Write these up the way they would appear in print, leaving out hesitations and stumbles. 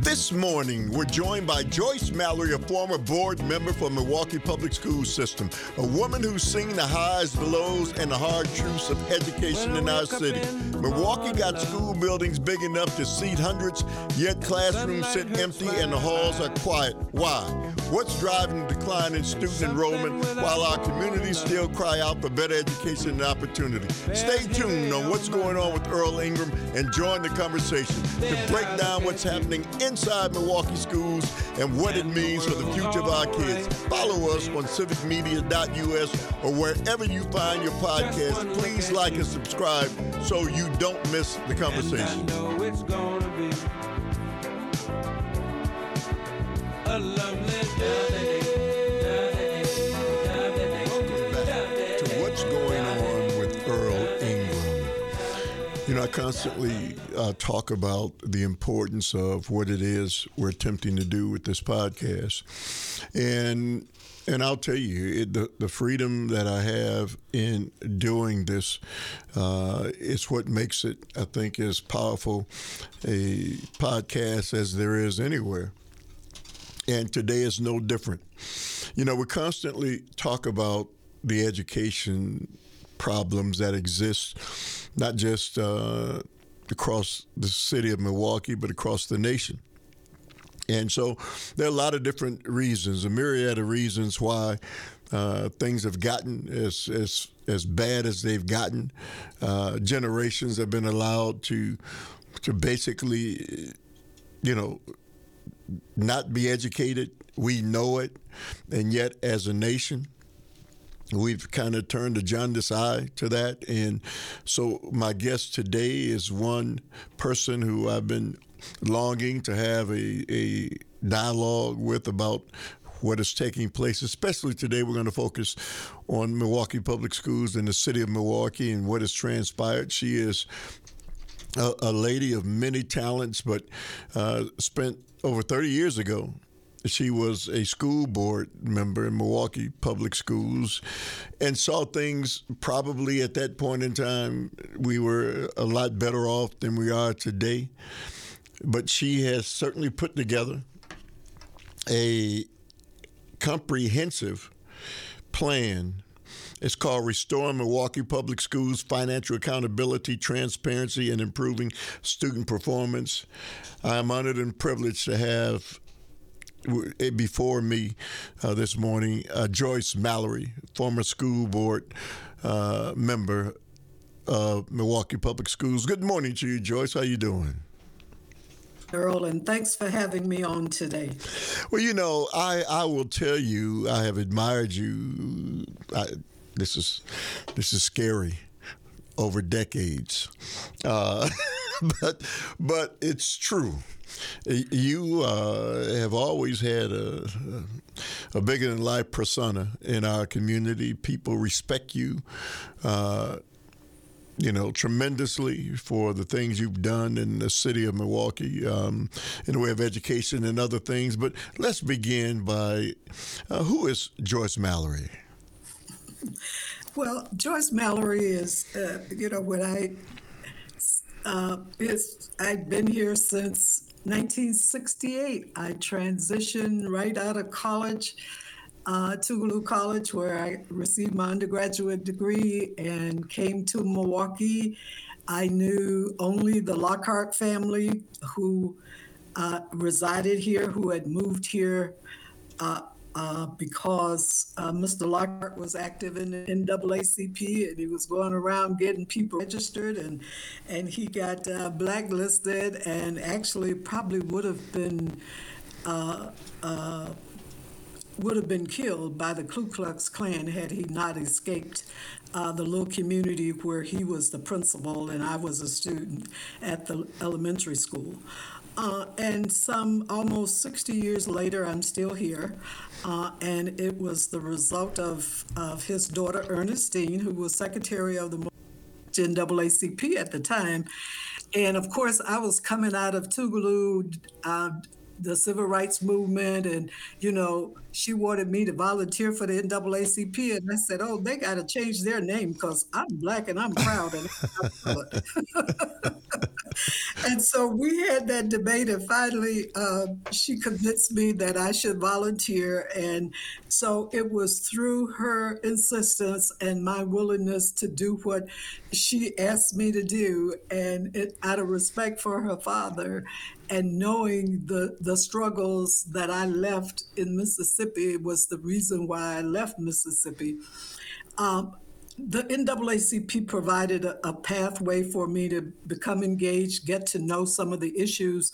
This morning, we're joined by Joyce Mallory, a former board member for Milwaukee Public School System, a woman who's seen the highs, the lows, and the hard truths of education in our city. Milwaukee got school buildings big enough to seat hundreds, yet classrooms sit empty and the halls are quiet. Why? What's driving the decline in student enrollment while our communities still cry out for better education and opportunity? Stay tuned on what's going on with Earl Ingram and join the conversation to break down what's happening inside Milwaukee schools and what it means for the future of our kids. Follow us on civicmedia.us or wherever you find your podcast. Please like and subscribe so you don't miss the conversation. And I know it's gonna be a lovely day. Welcome back to What's Going On with Earl Ingram. You know, I constantly talk about the importance of what it is we're attempting to do with this podcast. And I'll tell you, the freedom that I have in doing this is what makes it, I think, as powerful a podcast as there is anywhere. And today is no different. You know, we constantly talk about the education problems that exist, not just across the city of Milwaukee, but across the nation. And so there are a lot of different reasons, a myriad of reasons why things have gotten as bad as they've gotten. Generations have been allowed to basically, not be educated. We know it. And yet, as a nation, we've kind of turned a jaundiced eye to that. And so my guest today is one person who I've been longing to have a dialogue with about what is taking place. Especially today, we're going to focus on Milwaukee Public Schools in the city of Milwaukee and what has transpired. She is a lady of many talents, but spent over 30 years ago. She was a school board member in Milwaukee Public Schools and saw things probably at that point in time. We were a lot better off than we are today. But she has certainly put together a comprehensive plan. It's called Restoring Milwaukee Public Schools, Financial Accountability, Transparency, and Improving Student Performance. I am honored and privileged to have before me this morning Joyce Mallory, former school board member of Milwaukee Public Schools. Good morning to you, Joyce. How you doing? Earl, and thanks for having me on today. Well, you know, I will tell you, I have admired you. This is scary over decades, but it's true. You have always had a bigger than life persona in our community. People respect you, tremendously for the things you've done in the city of Milwaukee in the way of education and other things. But let's begin by who is Joyce Mallory? Well, Joyce Mallory is, I've been here since 1968. I transitioned right out of college, Tougaloo College, where I received my undergraduate degree and came to Milwaukee. I knew only the Lockhart family who resided here, who had moved here because Mr. Lockhart was active in the NAACP, and he was going around getting people registered, and he got blacklisted, and actually probably would have been killed by the Ku Klux Klan had he not escaped the little community where he was the principal and I was a student at the elementary school. And some almost 60 years later, I'm still here. And it was the result of his daughter, Ernestine, who was secretary of the NAACP at the time. And of course, I was coming out of Tougaloo, the civil rights movement, and, she wanted me to volunteer for the NAACP. And I said, oh, they got to change their name because I'm Black and I'm proud. And I'm proud. And so we had that debate, and finally, she convinced me that I should volunteer. And so it was through her insistence and my willingness to do what she asked me to do, and out of respect for her father, and knowing the struggles that I left in Mississippi was the reason why I left Mississippi. Um, the NAACP provided a pathway for me to become engaged, get to know some of the issues,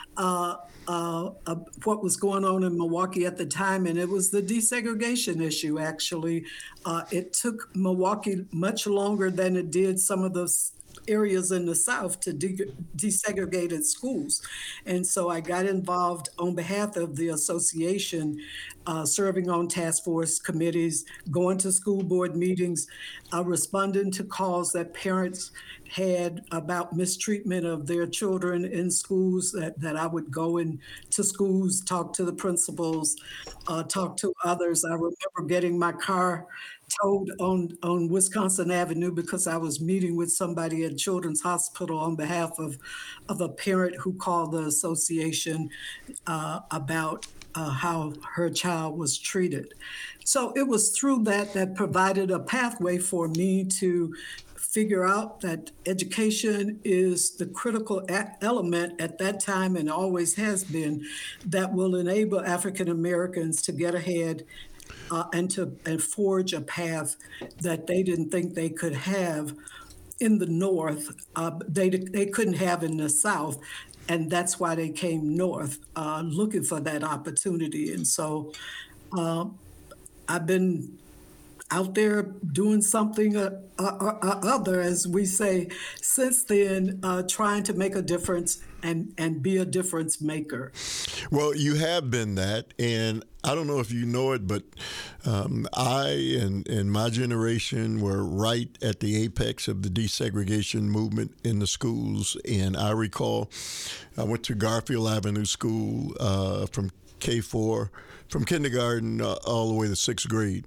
what was going on in Milwaukee at the time, and it was the desegregation issue, actually. It took Milwaukee much longer than it did some of those areas in the South to desegregate its schools. And so I got involved on behalf of the association, serving on task force committees, going to school board meetings, responding to calls that parents had about mistreatment of their children in schools, that I would go into schools, talk to the principals, talk to others. I remember getting my car towed on Wisconsin Avenue because I was meeting with somebody at Children's Hospital on behalf of a parent who called the association about how her child was treated. So it was through that provided a pathway for me to figure out that education is the critical element at that time, and always has been, that will enable African Americans to get ahead and forge a path that they didn't think they could have in the North. They couldn't have in the South, and that's why they came north, looking for that opportunity. And so I've been out there doing something other, as we say, since then, trying to make a difference and be a difference maker. Well, you have been that, and I don't know if you know it, but I and my generation were right at the apex of the desegregation movement in the schools. And I recall I went to Garfield Avenue School from K4, from kindergarten all the way to sixth grade.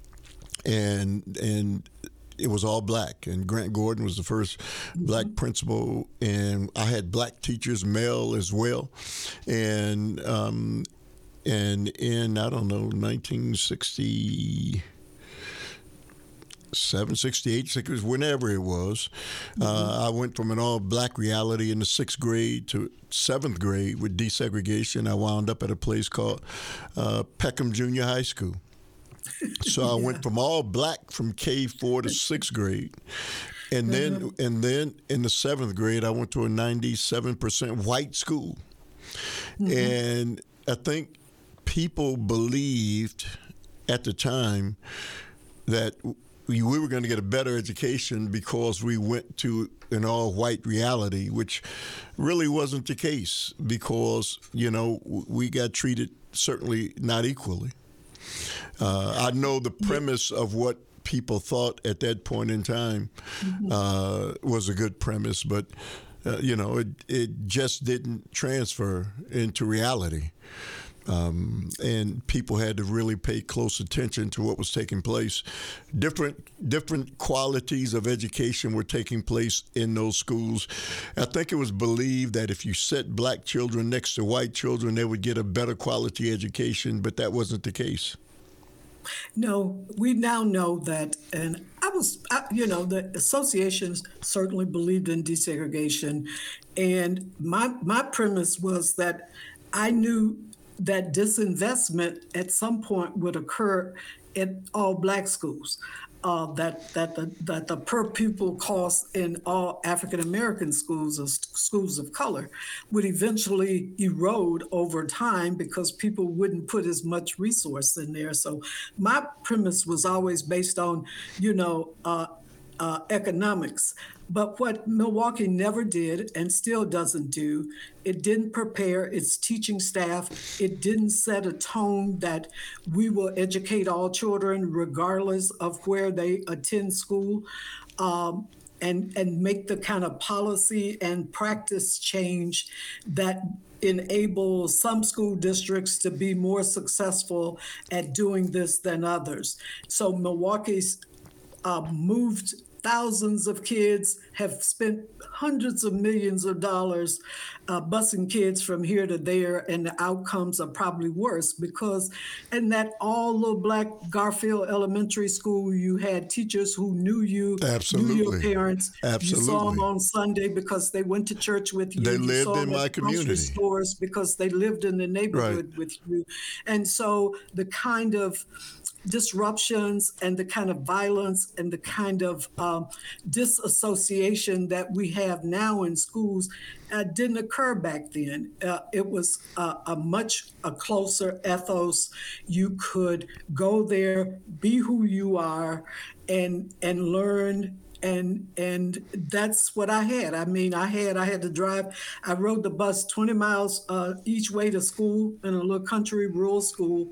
And it was all black, and Grant Gordon was the first black principal, and I had black teachers, male as well, and in, I don't know, 1967, 68, whenever it was, I went from an all black reality in the sixth grade to seventh grade with desegregation. I wound up at a place called Peckham Junior High School. So I went from all black from K4 to sixth grade. And then in the seventh grade, I went to a 97% white school. And I think people believed at the time that we were going to get a better education because we went to an all-white reality, which really wasn't the case, because, you know, we got treated certainly not equally. I know the premise of what people thought at that point in time was a good premise, but you know, it just didn't transfer into reality. And people had to really pay close attention to what was taking place. Different qualities of education were taking place in those schools. I think it was believed that if you set black children next to white children, they would get a better quality education, but that wasn't the case. No, we now know that, and the associations certainly believed in desegregation, and my premise was that I knew that disinvestment at some point would occur at all black schools. That the per pupil cost in all African American schools or schools of color would eventually erode over time because people wouldn't put as much resource in there. So my premise was always based on, economics. But what Milwaukee never did and still doesn't do, it didn't prepare its teaching staff. It didn't set a tone that we will educate all children regardless of where they attend school, and make the kind of policy and practice change that enable some school districts to be more successful at doing this than others. So Milwaukee's moved thousands of kids, have spent hundreds of millions of dollars busing kids from here to there, and the outcomes are probably worse because in that all little black Garfield Elementary School, you had teachers who knew you, Absolutely. knew your parents. Absolutely. You saw them on Sunday because they went to church with you. They You lived saw in them my at grocery community. stores because they lived in the neighborhood with you. And so the kind of disruptions and the kind of violence and the kind of disassociation that we have now in schools didn't occur back then. It was a much closer ethos. You could go there, be who you are, and learn. And that's what I had. I mean, I had to drive. I rode the bus 20 miles each way to school in a little country rural school.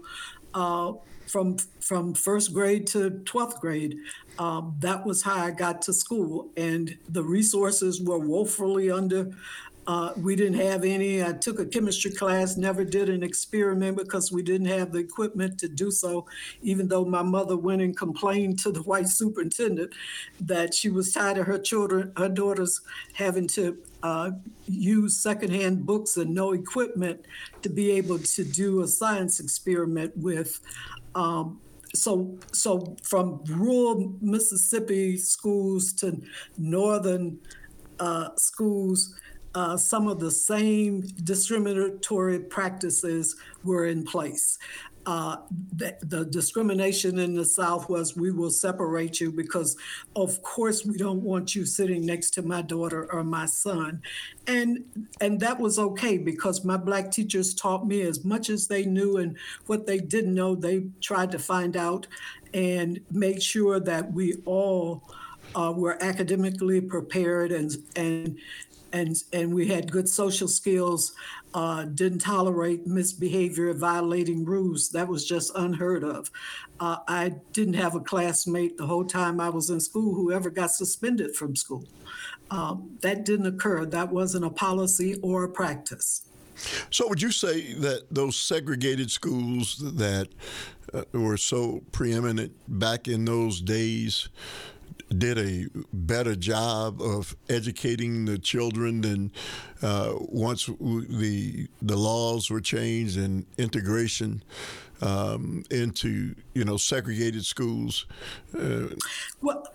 From first grade to 12th grade. That was how I got to school. And the resources were woefully under. We didn't have any. I took a chemistry class, never did an experiment because we didn't have the equipment to do so, even though my mother went and complained to the white superintendent that she was tired of her daughters having to use secondhand books and no equipment to be able to do a science experiment with. So from rural Mississippi schools to northern schools, some of the same discriminatory practices were in place. The discrimination in the South was, we will separate you because, of course, we don't want you sitting next to my daughter or my son. And that was okay because my Black teachers taught me as much as they knew, and what they didn't know, they tried to find out and made sure that we all were academically prepared and we had good social skills, didn't tolerate misbehavior, violating rules. That was just unheard of. I didn't have a classmate the whole time I was in school who ever got suspended from school. That didn't occur. That wasn't a policy or a practice. So would you say that those segregated schools that were so preeminent back in those days did a better job of educating the children than once the laws were changed and integration into segregated schools? Well,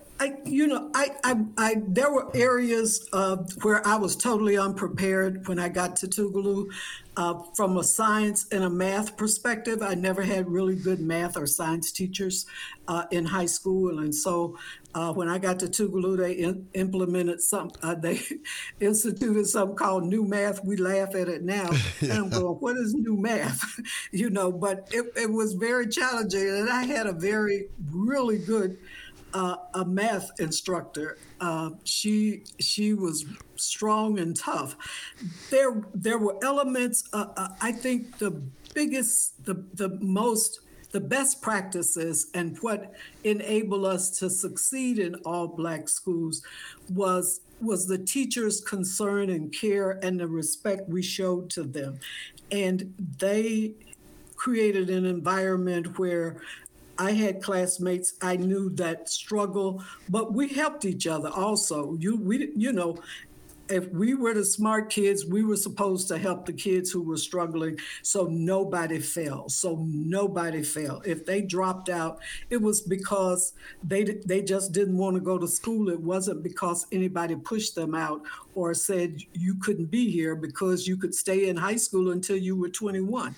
there were areas where I was totally unprepared when I got to Tougaloo. From a science and a math perspective, I never had really good math or science teachers in high school. And so when I got to Tougaloo, they they instituted something called New Math. We laugh at it now. And I'm going, what is New Math? But it was very challenging. And I had a really good a math instructor. She was strong and tough. There were elements. I think the biggest, the best practices and what enabled us to succeed in all Black schools was the teachers' concern and care and the respect we showed to them, and they created an environment where I had classmates I knew that struggle, but we helped each other also. If we were the smart kids, we were supposed to help the kids who were struggling, so nobody fell. If they dropped out, it was because they just didn't want to go to school. It wasn't because anybody pushed them out or said you couldn't be here because you could stay in high school until you were 21.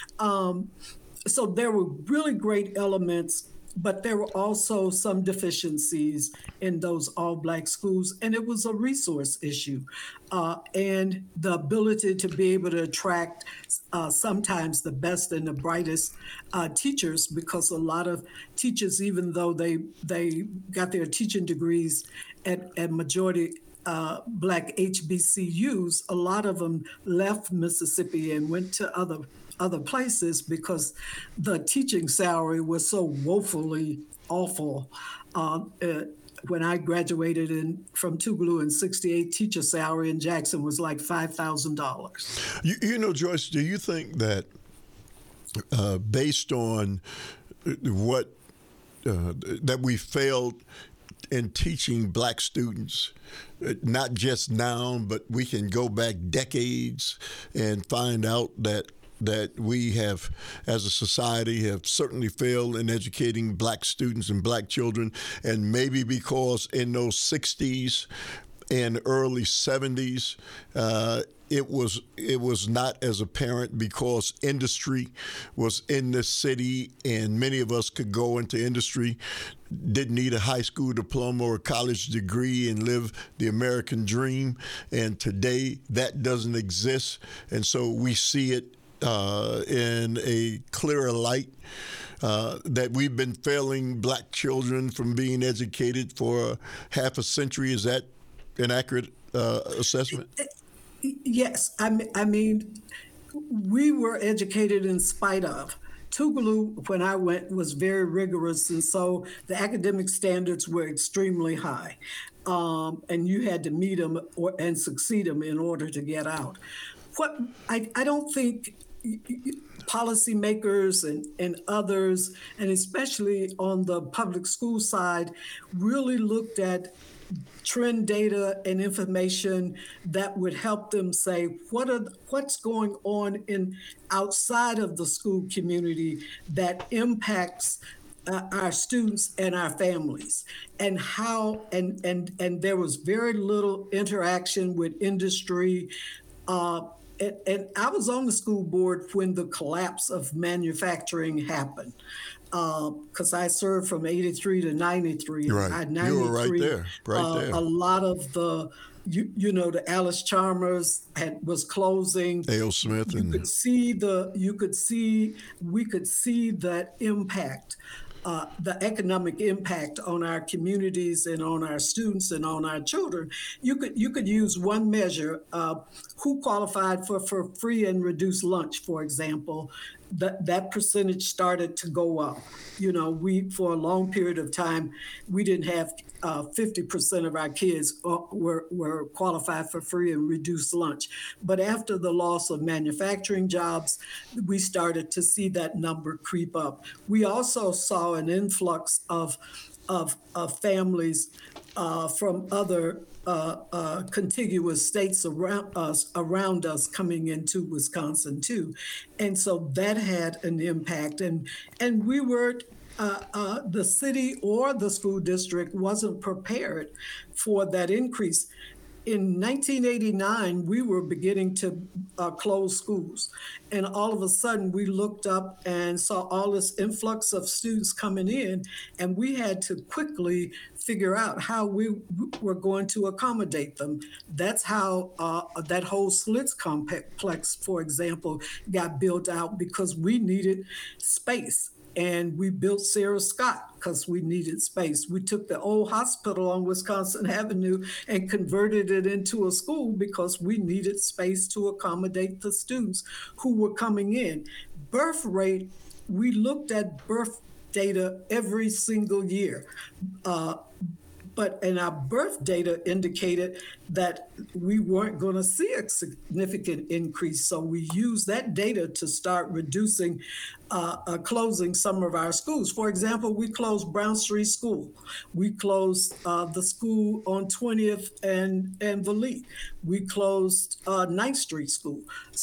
So there were really great elements, but there were also some deficiencies in those all Black schools, and it was a resource issue. And the ability to be able to attract sometimes the best and the brightest teachers, because a lot of teachers, even though they got their teaching degrees at majority Black HBCUs, a lot of them left Mississippi and went to other places because the teaching salary was so woefully awful. When I graduated from Tougaloo in '68, teacher salary in Jackson was like $5,000. Joyce, do you think that based on what that we failed in teaching black students, not just now, but we can go back decades and find out that we have, as a society, have certainly failed in educating black students and black children, and maybe because in those 60s and early 70s, it was not as apparent because industry was in the city, and many of us could go into industry, didn't need a high school diploma or a college degree and live the American dream. And today that doesn't exist, and so we see it in a clearer light. That we've been failing black children from being educated for half a century. Is that an accurate assessment? Yes, I mean, we were educated in spite of. Tougaloo, when I went, was very rigorous, and so the academic standards were extremely high, and you had to meet them and succeed them in order to get out. What I don't think policymakers and others, and especially on the public school side, really looked at trend data and information that would help them say what's going on in outside of the school community that impacts our students and our families, and how and there was very little interaction with industry. And I was on the school board when the collapse of manufacturing happened, because I served from 83 to 93. Right. You were right there, there. A lot of the, the Alice Chalmers was closing. A.O. Smith. We could see that impact. The economic impact on our communities and on our students and on our children. You could use one measure, who qualified for free and reduced lunch, for example. That percentage started to go up. We, for a long period of time, we didn't have 50% of our kids were qualified for free and reduced lunch. But after the loss of manufacturing jobs, we started to see that number creep up. We also saw an influx of families from other contiguous states around us coming into Wisconsin too, and so that had an impact. And we were the city or the school district wasn't prepared for that increase. In 1989, we were beginning to close schools. And all of a sudden, we looked up and saw all this influx of students coming in, and we had to quickly figure out how we were going to accommodate them. That's how that whole Slits complex, for example, got built out, because we needed space. And we built Sarah Scott because we needed space. We took the old hospital on Wisconsin Avenue and converted it into a school because we needed space to accommodate the students who were coming in. Birth rate, we looked at birth data every single year. But our birth data indicated that we weren't going to see a significant increase. So we used that data to start reducing, closing some of our schools. For example, we closed Brown Street School. We closed the school on 20th and Valit. We closed 9th Street School.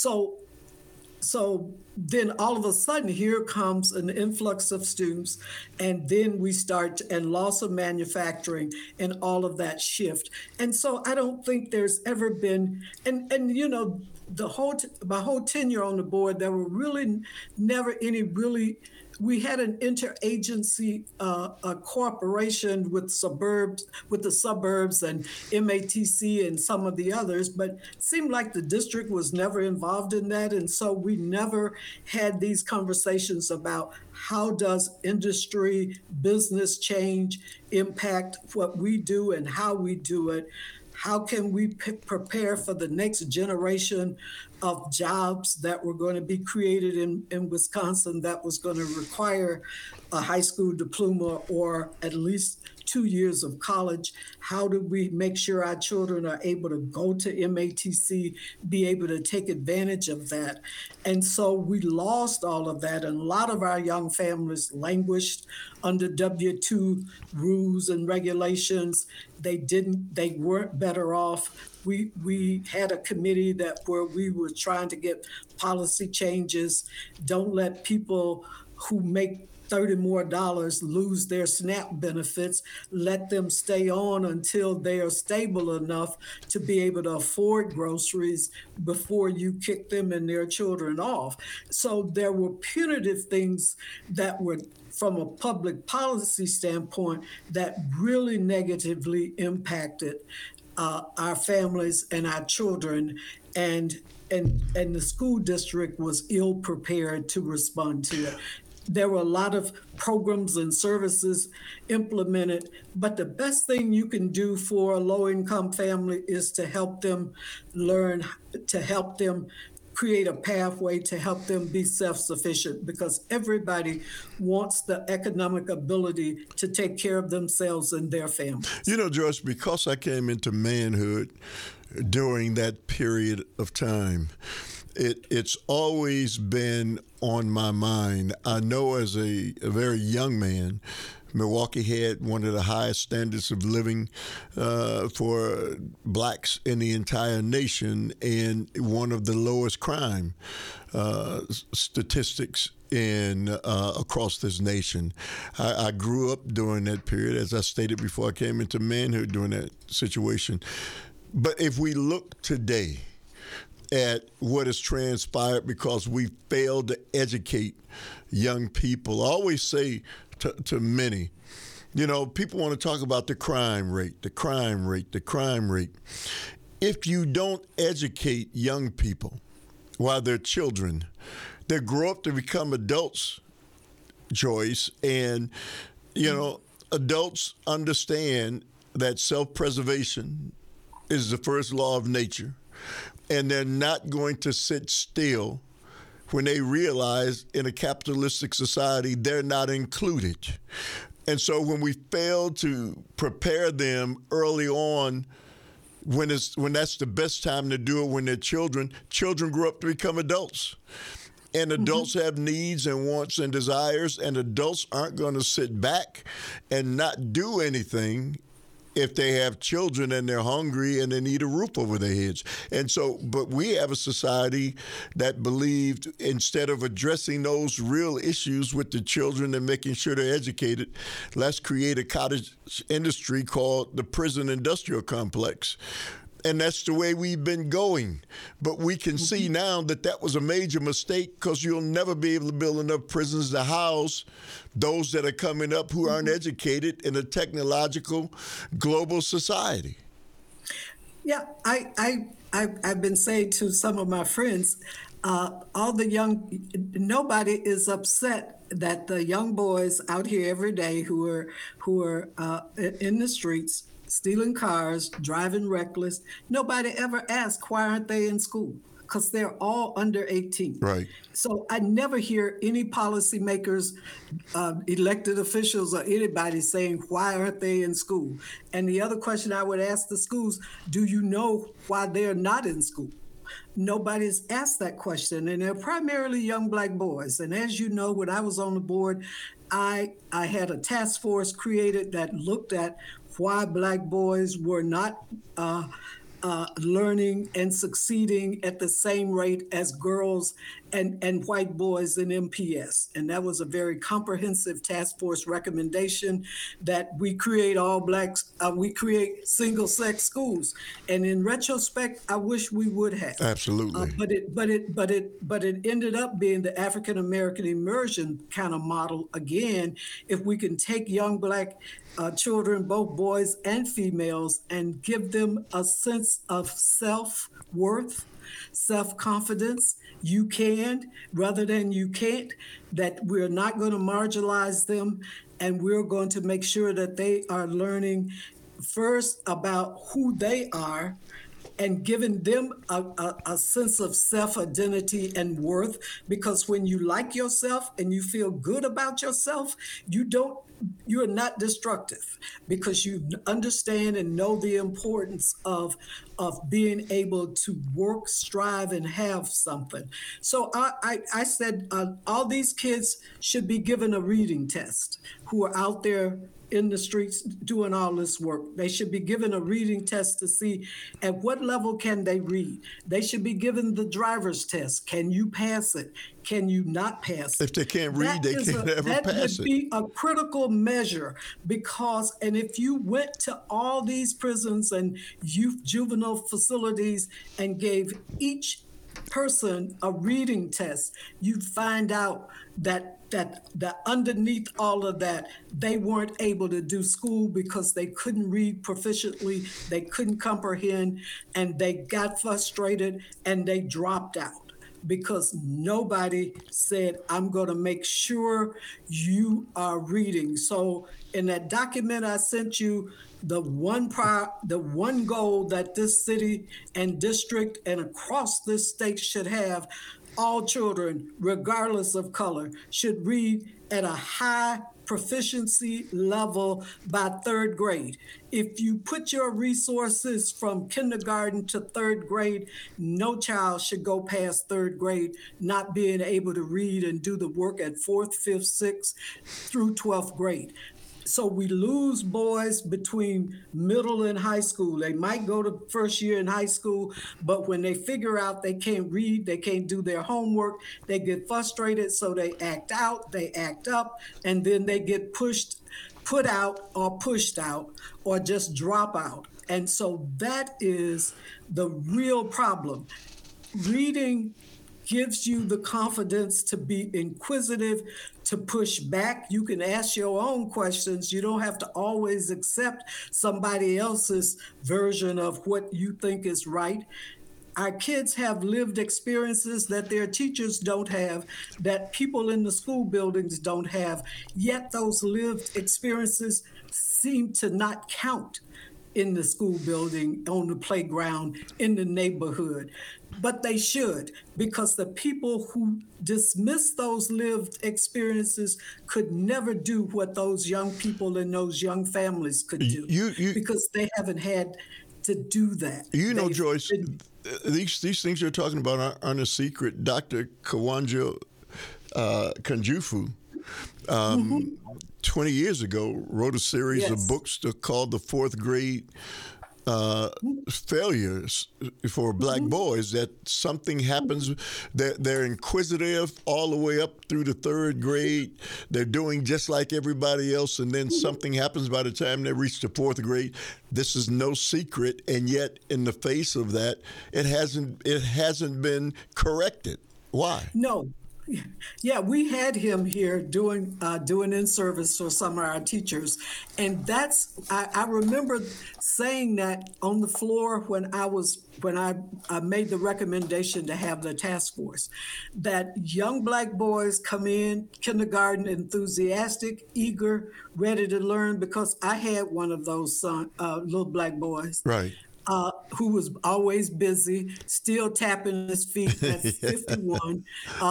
So then all of a sudden, here comes an influx of students, and then we start, and loss of manufacturing and all of that shift. And so I don't think there's ever been, and my whole tenure on the board, there were really never any really, we had an interagency cooperation with the suburbs and MATC and some of the others, but it seemed like the district was never involved in that. And so we never had these conversations about how does industry, business change impact what we do and how we do it. How can we prepare for the next generation of jobs that were going to be created in Wisconsin that was going to require a high school diploma or at least 2 years of college? How do we make sure our children are able to go to MATC, be able to take advantage of that? And so we lost all of that, and a lot of our young families languished under W-2 rules and regulations. They weren't better off. We had a committee where we were trying to get policy changes. Don't let people who make $30 more lose their SNAP benefits. Let them stay on until they are stable enough to be able to afford groceries before you kick them and their children off. So there were punitive things that were, from a public policy standpoint, that really negatively impacted our families and our children, and the school district was ill prepared to respond to it. There were a lot of programs and services implemented, but the best thing you can do for a low-income family is to help them learn, to help them create a pathway to help them be self-sufficient, because everybody wants the economic ability to take care of themselves and their families. You know, Joyce, because I came into manhood during that period of time, it's always been on my mind. I know as a very young man, Milwaukee had one of the highest standards of living for blacks in the entire nation, and one of the lowest crime statistics across this nation. I grew up during that period, as I stated before I came into manhood, during that situation. But if we look today at what has transpired because we failed to educate young people, I always say to many, you know, people want to talk about the crime rate. If you don't educate young people while they're children, they grow up to become adults, Joyce, and, you know, adults understand that self-preservation is the first law of nature, and they're not going to sit still when they realize in a capitalistic society they're not included. And so when we fail to prepare them early on, when that's the best time to do it, when they're children grow up to become adults. And adults have needs and wants and desires, and adults aren't going to sit back and not do anything if they have children and they're hungry and they need a roof over their heads. And so, but we have a society that believed, instead of addressing those real issues with the children and making sure they're educated, let's create a cottage industry called the prison industrial complex. And that's the way we've been going. But we can see now that was a major mistake, because you'll never be able to build enough prisons to house those that are coming up who aren't educated in a technological global society. Yeah, I've been saying to some of my friends, nobody is upset that the young boys out here every day who are in the streets, stealing cars, driving reckless, nobody ever asks, why aren't they in school? Because they're all under 18. Right. So I never hear any policymakers, elected officials, or anybody saying, why aren't they in school? And the other question I would ask the schools, do you know why they're not in school? Nobody's asked that question, and they're primarily young Black boys. And as you know, when I was on the board, I had a task force created that looked at why Black boys were not learning and succeeding at the same rate as girls and white boys in MPS. And that was a very comprehensive task force recommendation that we create we create single sex schools. And in retrospect, I wish we would have. Absolutely. But it ended up being the African American immersion kind of model again. If we can take young Black children, both boys and females, and give them a sense of self-worth, self-confidence, you can rather than you can't, that we're not going to marginalize them, and we're going to make sure that they are learning first about who they are and giving them a sense of self-identity and worth. Because when you like yourself and you feel good about yourself, you're not destructive, because you understand and know the importance of being able to work, strive, and have something. So I said all these kids should be given a reading test who are out there in the streets doing all this work. They should be given a reading test to see at what level can they read. They should be given the driver's test. Can you pass it? Can you not pass it? If they can't read, they can't ever pass it. That would be a critical measure, because, and if you went to all these prisons and juvenile facilities and gave each person a reading test, you'd find out that underneath all of that, they weren't able to do school because they couldn't read proficiently, they couldn't comprehend, and they got frustrated and they dropped out because nobody said, I'm going to make sure you are reading. So in that document I sent you, the one goal that this city and district and across this state should have, all children, regardless of color, should read at a high proficiency level by third grade. If you put your resources from kindergarten to third grade, no child should go past third grade not being able to read and do the work at fourth, fifth, sixth through 12th grade. So we lose boys between middle and high school. They might go to first year in high school, but when they figure out they can't read, they can't do their homework, they get frustrated, so they act out, they act up, and then they get put out or pushed out or just drop out. And so that is the real problem. Reading gives you the confidence to be inquisitive, to push back. You can ask your own questions. You don't have to always accept somebody else's version of what you think is right. Our kids have lived experiences that their teachers don't have, that people in the school buildings don't have, yet those lived experiences seem to not count in the school building, on the playground, in the neighborhood. But they should, because the people who dismiss those lived experiences could never do what those young people and those young families could do, because they haven't had to do that. You know, Joyce, these things you're talking about aren't a secret. Dr. Kiwanja Kanjufu, 20 years ago, wrote a series of books called The Fourth Grade Failures for Black Boys, that something happens, they're inquisitive all the way up through the third grade. They're doing just like everybody else, and then something happens by the time they reach the fourth grade. This is no secret, and yet in the face of that, it hasn't been corrected. Why? No. Yeah, we had him here doing in-service for some of our teachers. And I remember saying that on the floor when I made the recommendation to have the task force, that young Black boys come in kindergarten enthusiastic, eager, ready to learn, because I had one of those little Black boys. Right. Who was always busy, still tapping his feet at 51.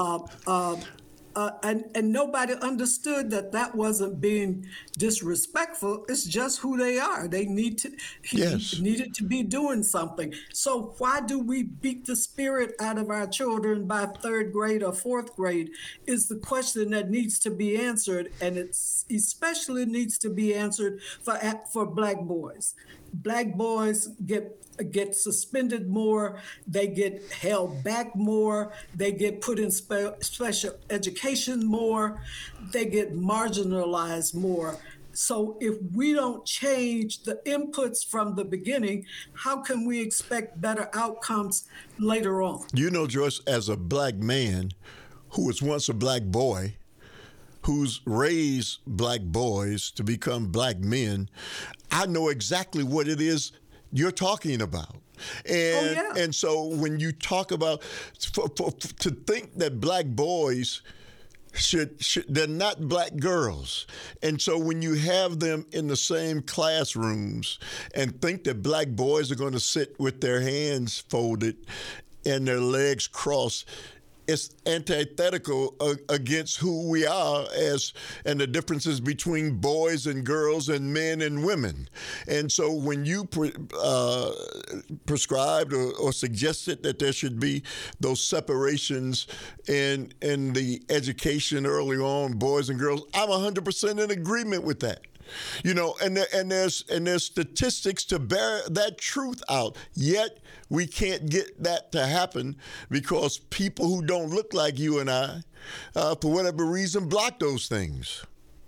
And nobody understood that wasn't being disrespectful. It's just who they are. He needed to be doing something. So why do we beat the spirit out of our children by third grade or fourth grade is the question that needs to be answered. And it especially needs to be answered for Black boys. Black boys get suspended more, they get held back more, they get put in special education more, they get marginalized more. So if we don't change the inputs from the beginning, how can we expect better outcomes later on? You know, Joyce, as a Black man who was once a Black boy, who's raised Black boys to become Black men, I know exactly what it is you're talking about. And so when you talk about, to think that Black boys should they're not black girls. And so when you have them in the same classrooms and think that black boys are going to sit with their hands folded and their legs crossed, it's antithetical against who we are and the differences between boys and girls and men and women. And so when you prescribed or suggested that there should be those separations in the education early on, boys and girls, I'm 100% in agreement with that. You know, and there's statistics to bear that truth out. Yet we can't get that to happen because people who don't look like you and I, for whatever reason, block those things.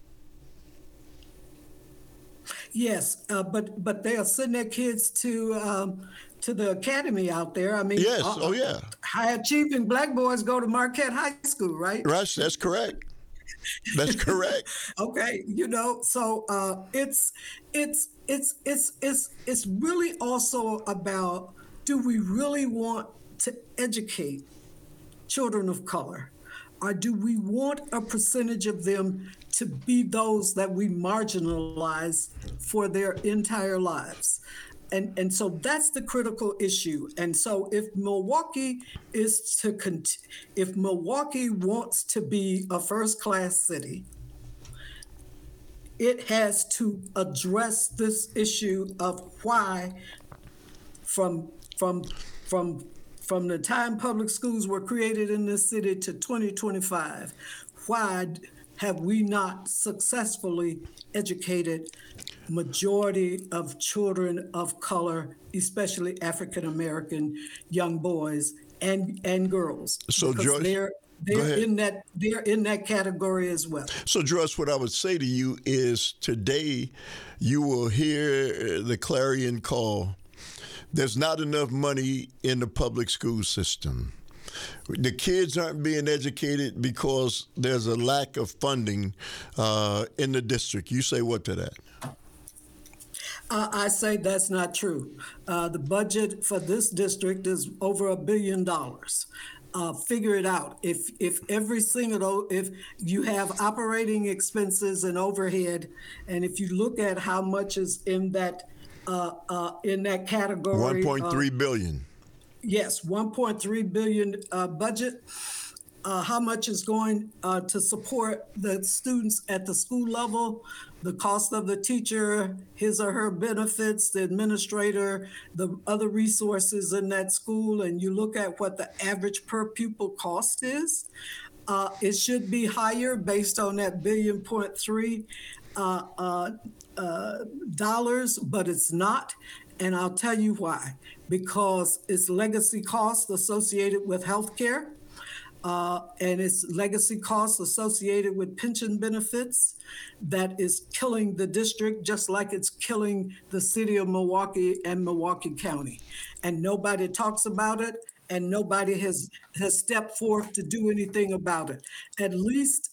Yes, but they are sending their kids to the academy out there. I mean, yes, yeah. High achieving black boys go to Marquette High School, right? Right, that's correct. That's correct. Okay, you know, so it's really also about, do we really want to educate children of color, or do we want a percentage of them to be those that we marginalize for their entire lives? And so that's the critical issue. And so if Milwaukee wants to be a first-class city, it has to address this issue of why, from the time public schools were created in this city to 2025, why have we not successfully educated majority of children of color, especially African American young boys and girls? So because Joyce, they're in that category as well. So Joyce, what I would say to you is today you will hear the clarion call. There's not enough money in the public school system. The kids aren't being educated because there's a lack of funding in the district. You say what to that? I say that's not true. The budget for this district is over $1 billion. Figure it out. If you have operating expenses and overhead, and if you look at how much is in that category, 1.3 billion. Yes, 1.3 billion budget. How much is going to support the students at the school level, the cost of the teacher, his or her benefits, the administrator, the other resources in that school, and you look at what the average per pupil cost is, it should be higher based on that $1.3 billion, but it's not. And I'll tell you why. Because it's legacy costs associated with healthcare, and it's legacy costs associated with pension benefits that is killing the district, just like it's killing the city of Milwaukee and Milwaukee County. And nobody talks about it, and nobody has stepped forth to do anything about it. At least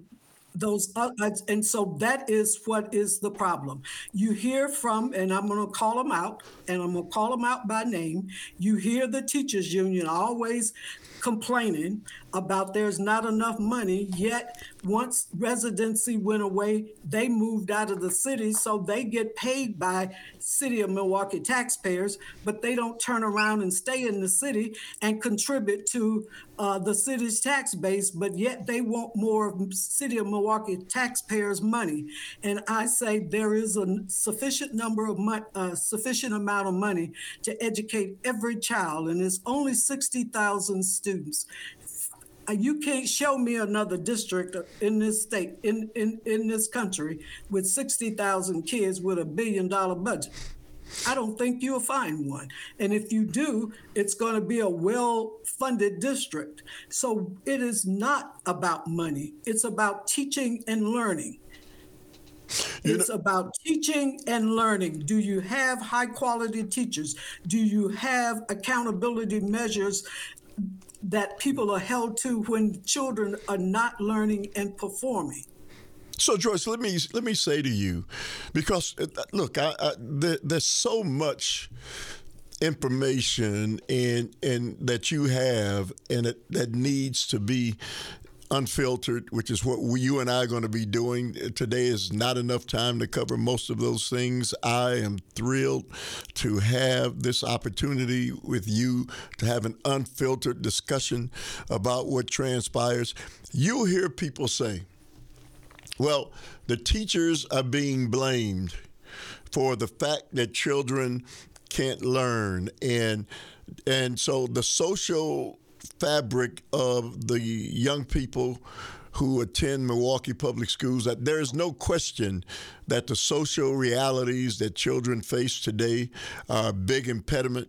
and so that is what is the problem. You hear from, and I'm going to call them out, and I'm going to call them out by name. You hear the teachers union always complaining about there's not enough money, yet once residency went away, they moved out of the city, so they get paid by city of Milwaukee taxpayers, but they don't turn around and stay in the city and contribute to the city's tax base, but yet they want more of city of Milwaukee taxpayers' money. And I say there is a sufficient amount of money to educate every child, and it's only 60,000 students. You can't show me another district in this state, in this country, with 60,000 kids with $1 billion budget. I don't think you'll find one. And if you do, it's going to be a well-funded district. So it is not about money. It's about teaching and learning. It's about teaching and learning. Do you have high-quality teachers? Do you have accountability measures that people are held to when children are not learning and performing? So, Joyce, let me say to you, because look, there's so much information and that you have, and that needs to be unfiltered, which is what you and I are going to be doing. Today is not enough time to cover most of those things. I am thrilled to have this opportunity with you to have an unfiltered discussion about what transpires. You'll hear people say, well, the teachers are being blamed for the fact that children can't learn. And so the social fabric of the young people who attend Milwaukee Public Schools, that there is no question that the social realities that children face today are a big impediment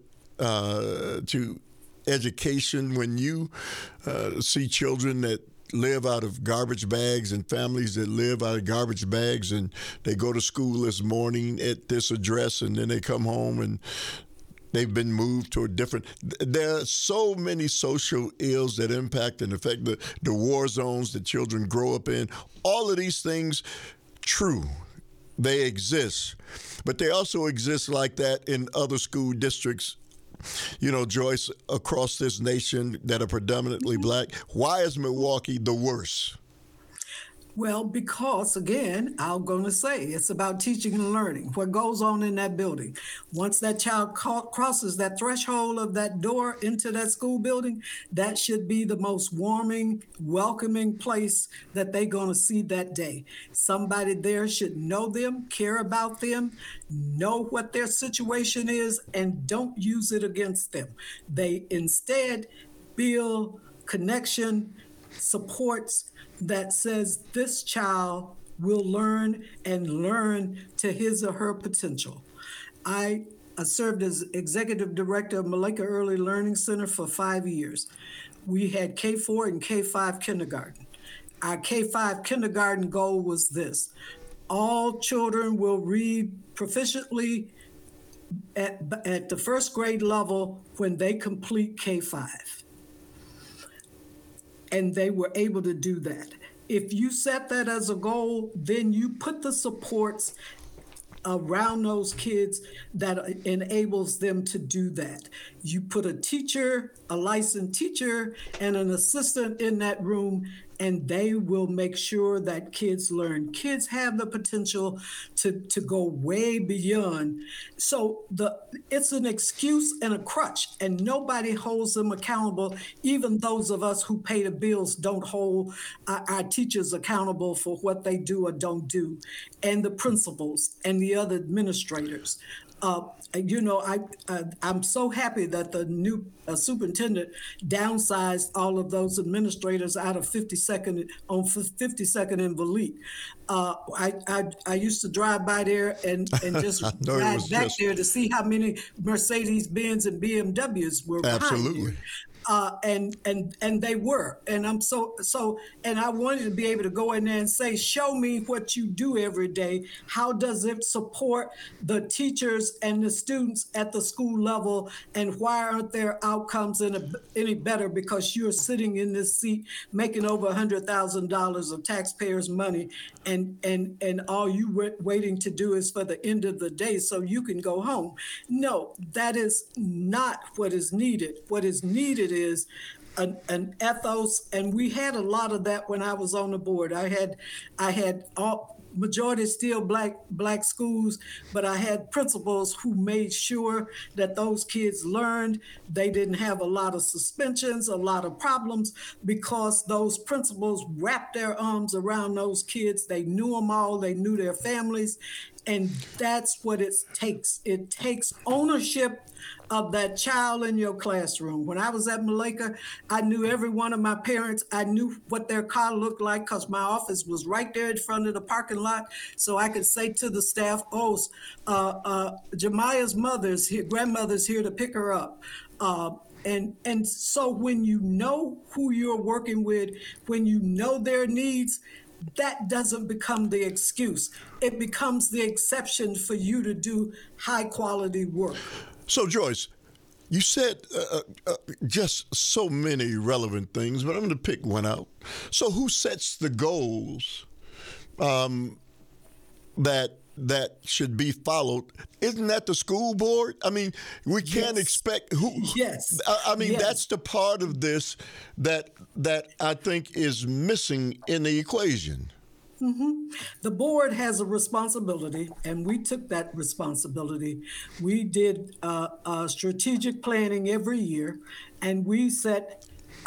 to education. When you see children that live out of garbage bags and families that live out of garbage bags, and they go to school this morning at this address and then they come home and they've been moved to a different. There are so many social ills that impact and affect the war zones that children grow up in. All of these things, true, they exist. But they also exist like that in other school districts, you know, Joyce, across this nation that are predominantly black. Why is Milwaukee the worst? Well, because, again, I'm going to say it's about teaching and learning. What goes on in that building. Once that child crosses that threshold of that door into that school building, that should be the most warming, welcoming place that they're going to see that day. Somebody there should know them, care about them, know what their situation is, and don't use it against them. They instead build connection, supports, that says this child will learn and learn to his or her potential. I served as executive director of Malaika Early Learning Center for 5 years. We had K-4 and K-5 kindergarten. Our K-5 kindergarten goal was this: all children will read proficiently at the first grade level when they complete K-5. And they were able to do that. If you set that as a goal, then you put the supports around those kids that enables them to do that. You put a teacher, a licensed teacher, and an assistant in that room, and they will make sure that kids learn. Kids have the potential to go way beyond. So it's an excuse and a crutch, and nobody holds them accountable. Even those of us who pay the bills don't hold our teachers accountable for what they do or don't do, and the principals and the other administrators. I'm so happy that the new superintendent downsized all of those administrators out of 52nd and Valete. I used to drive by there and just drive back there to see how many Mercedes-Benz and BMWs were behind you. And they were, and I'm so, and I wanted to be able to go in there and say, show me what you do every day. How does it support the teachers and the students at the school level? And why aren't their outcomes any better? Because you're sitting in this seat making over $100,000 of taxpayers' money, and all you waiting to do is for the end of the day so you can go home. No, that is not what is needed. What is needed is an ethos, and we had a lot of that when I was on the board. I had all majority still black schools, but I had principals who made sure that those kids learned. They didn't have a lot of suspensions, a lot of problems, because those principals wrapped their arms around those kids. They knew them all. They knew their families. And that's what it takes. It takes ownership of that child in your classroom. When I was at Malaika, I knew every one of my parents. I knew what their car looked like because my office was right there in front of the parking lot. So I could say to the staff, Jemiah's grandmother's here to pick her up. And so when you know who you're working with, when you know their needs, that doesn't become the excuse. It becomes the exception for you to do high quality work. So, Joyce, you said just so many relevant things, but I'm going to pick one out. So who sets the goals that that should be followed, isn't that the school board? I mean, we can't Yes. expect who. Yes. I mean, Yes. that's the part of this that I think is missing in the equation. The board has a responsibility, and we took that responsibility. We did strategic planning every year, and we set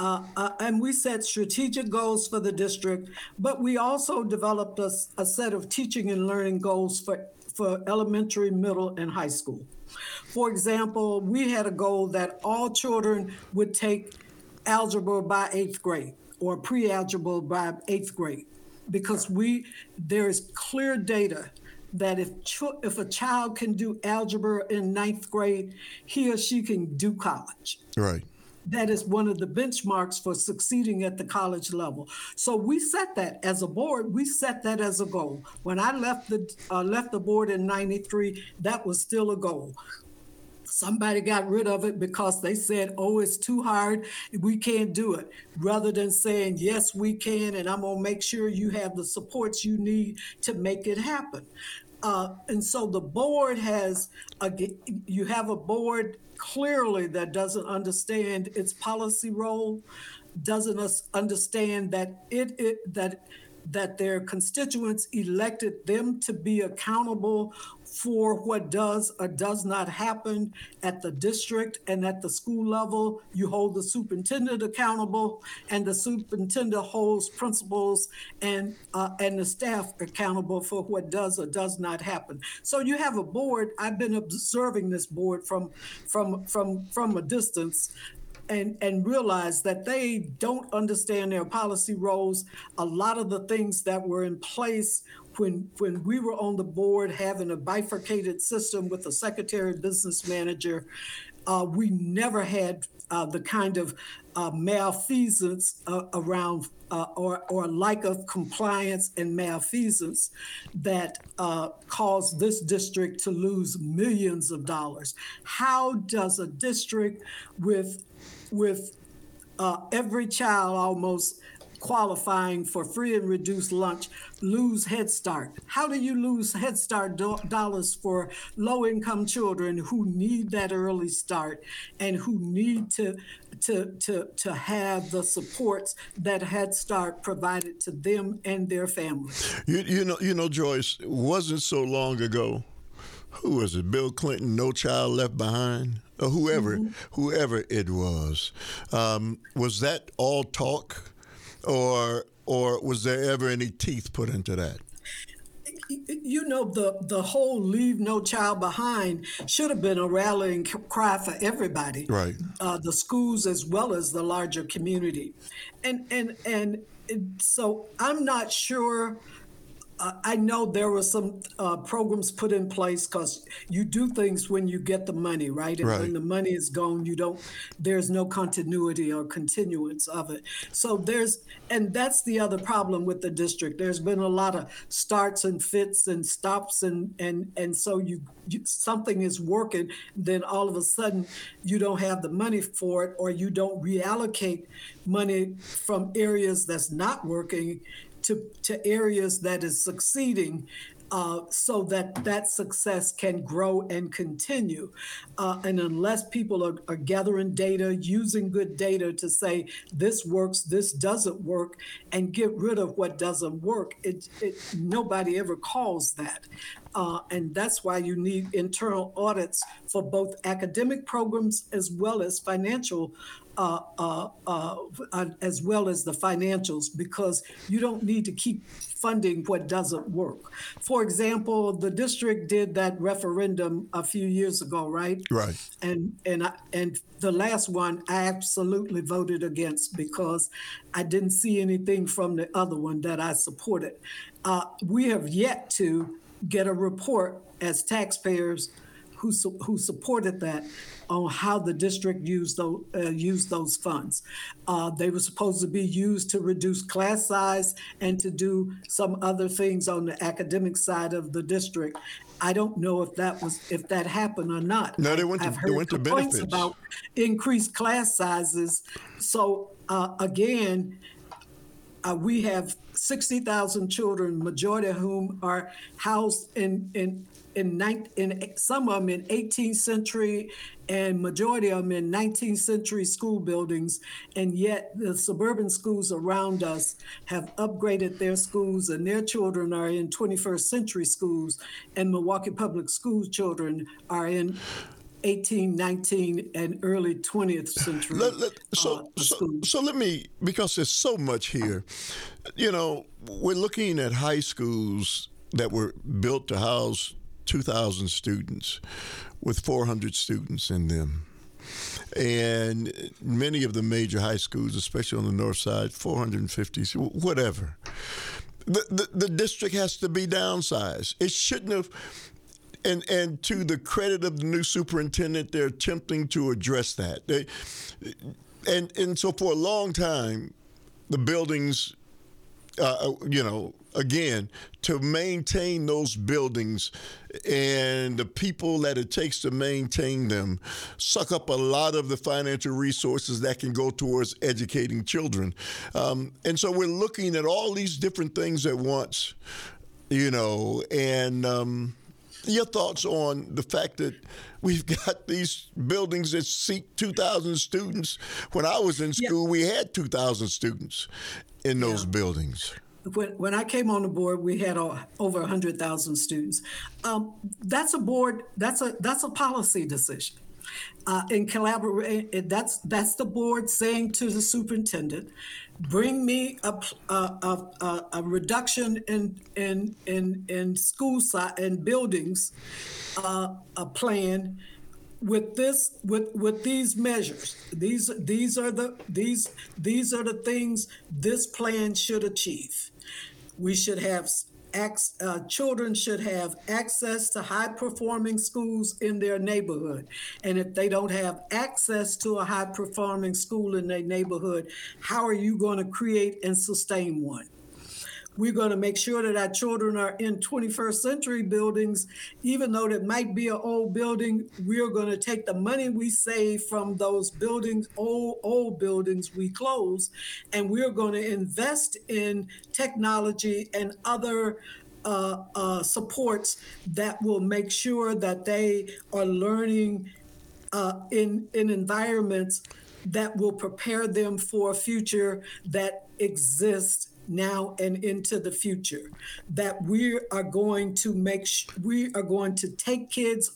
strategic goals for the district. But we also developed a set of teaching and learning goals for elementary, middle, and high school. For example, we had a goal that all children would take algebra by 8th grade or pre-algebra by 8th grade, because there is clear data that if a child can do algebra in 9th grade, he or she can do college. Right. That is one of the benchmarks for succeeding at the college level. So we set that as a board. We set that as a goal. When I left the board in '93, that was still a goal. Somebody got rid of it because they said, oh, it's too hard, we can't do it, rather than saying, yes, we can, and I'm going to make sure you have the supports you need to make it happen. And so the board you have a board clearly that doesn't understand its policy role, doesn't understand that that their constituents elected them to be accountable for what does or does not happen at the district and at the school level. You hold the superintendent accountable, and the superintendent holds principals and the staff accountable for what does or does not happen. So you have a board. I've been observing this board from a distance, and realize that they don't understand their policy roles. A lot of the things that were in place when we were on the board, having a bifurcated system with a secretary business manager, we never had the kind of malfeasance around or lack of compliance and malfeasance that caused this district to lose millions of dollars. How does a district with every child almost qualifying for free and reduced lunch lose Head Start? How do you lose Head Start dollars for low-income children who need that early start and who need to have the supports that Head Start provided to them and their families? You know, Joyce, it wasn't so long ago. Who was it? Bill Clinton, No Child Left Behind, or whoever it was. Was that all talk, or was there ever any teeth put into that? You know, the whole Leave No Child Behind should have been a rallying cry for everybody, Right? The schools as well as the larger community, and so I'm not sure. I know there were some programs put in place because you do things when you get the money, right? And when the money is gone, there's no continuity or continuance of it. So and that's the other problem with the district. There's been a lot of starts and fits and stops, and so something is working, then all of a sudden you don't have the money for it, or you don't reallocate money from areas that's not working to areas that is succeeding, so that success can grow and continue. And unless people are gathering data, using good data to say this works, this doesn't work, and get rid of what doesn't work, nobody ever calls that. And that's why you need internal audits for both academic programs as well as financial as well as the financials, because you don't need to keep funding what doesn't work. For example, the district did that referendum a few years ago, right? Right. And the last one I absolutely voted against because I didn't see anything from the other one that I supported. We have yet to get a report as taxpayers who supported that on how the district used those funds. They were supposed to be used to reduce class size and to do some other things on the academic side of the district. I don't know if that happened or not. No, they went to complaints benefits about increased class sizes. So again, We have 60,000 children, majority of whom are housed in some of them in 18th century and majority of them in 19th century school buildings. And yet the suburban schools around us have upgraded their schools and their children are in 21st century schools, and Milwaukee Public Schools children are in 18, 19, and early 20th century schools. So let me, because there's so much here, we're looking at high schools that were built to house 2,000 students with 400 students in them. And many of the major high schools, especially on the north side, 450, whatever. The district has to be downsized. It shouldn't have. And to the credit of the new superintendent, they're attempting to address that. And so for a long time, the buildings, again, to maintain those buildings and the people that it takes to maintain them suck up a lot of the financial resources that can go towards educating children. And so we're looking at all these different things at once, and your thoughts on the fact that we've got these buildings that seat 2,000 students. When I was in school, we had 2,000 students in those buildings. When I came on the board, we had over 100,000 students. That's a board. That's a policy decision. In collaborate, that's the board saying to the superintendent, bring me a reduction in school size and buildings, a plan with these measures. These are the things this plan should achieve. We should have children should have access to high-performing schools in their neighborhood. And if they don't have access to a high-performing school in their neighborhood, how are you going to create and sustain one? We're going to make sure that our children are in 21st century buildings. Even though that might be an old building, we're going to take the money we save from those buildings, old buildings we close, and we're going to invest in technology and other supports that will make sure that they are learning in environments that will prepare them for a future that exists now and into the future. That we are going to take kids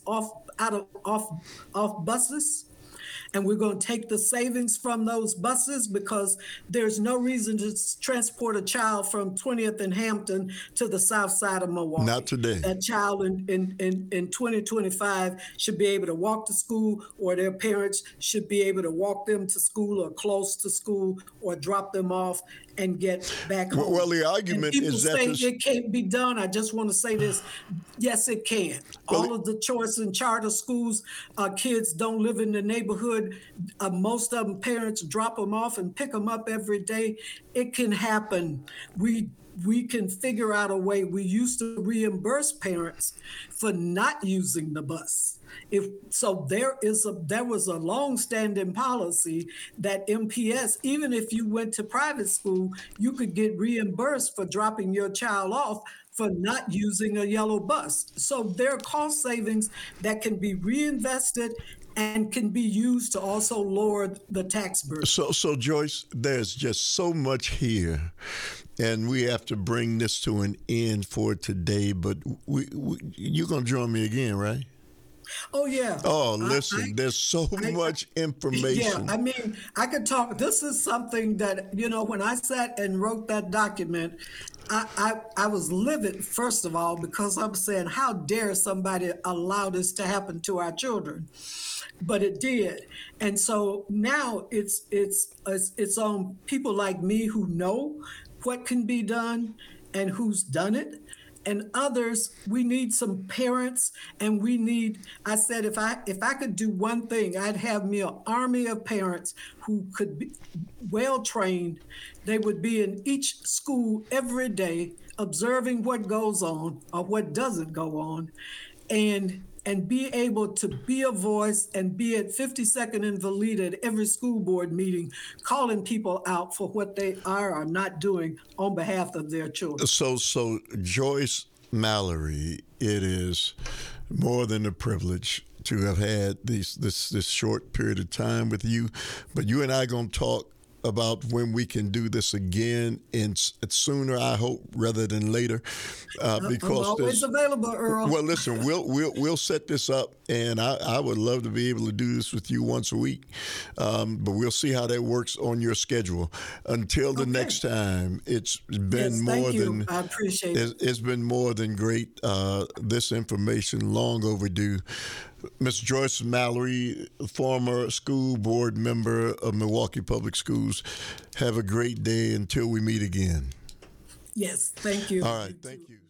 off buses, and we're going to take the savings from those buses, because there's no reason to transport a child from 20th and Hampton to the south side of Milwaukee. Not today. That child in 2025 should be able to walk to school, or their parents should be able to walk them to school or close to school, or drop them off and get back home. Well, the argument is that it can't be done. I just want to say this. Yes, it can. All of the choice in charter schools, kids don't live in the neighborhood. Most of them, parents drop them off and pick them up every day. It can happen. We can figure out a way. We used to reimburse parents for not using the bus. There was a long-standing policy that MPS, even if you went to private school, you could get reimbursed for dropping your child off for not using a yellow bus. So there are cost savings that can be reinvested and can be used to also lower the tax burden. So Joyce, there's just so much here, and we have to bring this to an end for today. But you're going to join me again, right? Oh, yeah. Oh, listen, there's so much information. Yeah, I mean, I could talk. This is something that, when I sat and wrote that document, I was livid, first of all, because I'm saying, how dare somebody allow this to happen to our children? But it did. And so now it's on people like me who know what can be done and who's done it. And others, we need some parents, and I said, if I could do one thing, I'd have me an army of parents who could be well trained. They would be in each school every day, observing what goes on or what doesn't go on, and and be able to be a voice and be at 52nd and Valita at every school board meeting, calling people out for what they are or not doing on behalf of their children. So Joyce Mallory, it is more than a privilege to have had this short period of time with you, but you and I are going to talk about when we can do this again, and sooner, I hope, rather than later. Because I'm always available, Earl. Well, listen, we'll set this up, and I would love to be able to do this with you once a week, but we'll see how that works on your schedule. Until the next time, it's been more than I appreciate it. It's been more than great. This information long overdue. Ms. Joyce Mallory, former school board member of Milwaukee Public Schools, have a great day until we meet again. Yes, thank you. All right, thank you.